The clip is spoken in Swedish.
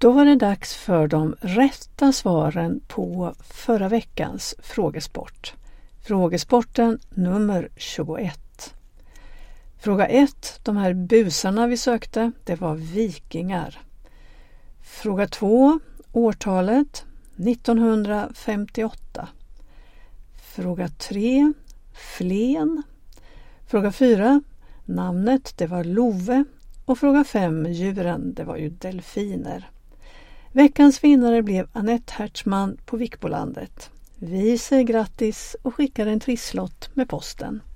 Då var det dags för de rätta svaren på förra veckans frågesport. Frågesporten nummer 21. Fråga 1, de här busarna vi sökte, det var vikingar. Fråga 2, årtalet 1958. Fråga 3, Flen. Fråga 4, namnet det var Love. Och fråga 5, djuren det var ju delfiner. Veckans vinnare blev Anette Hertzman på Vikbolandet. Vi säger grattis och skickar en trisslott med posten.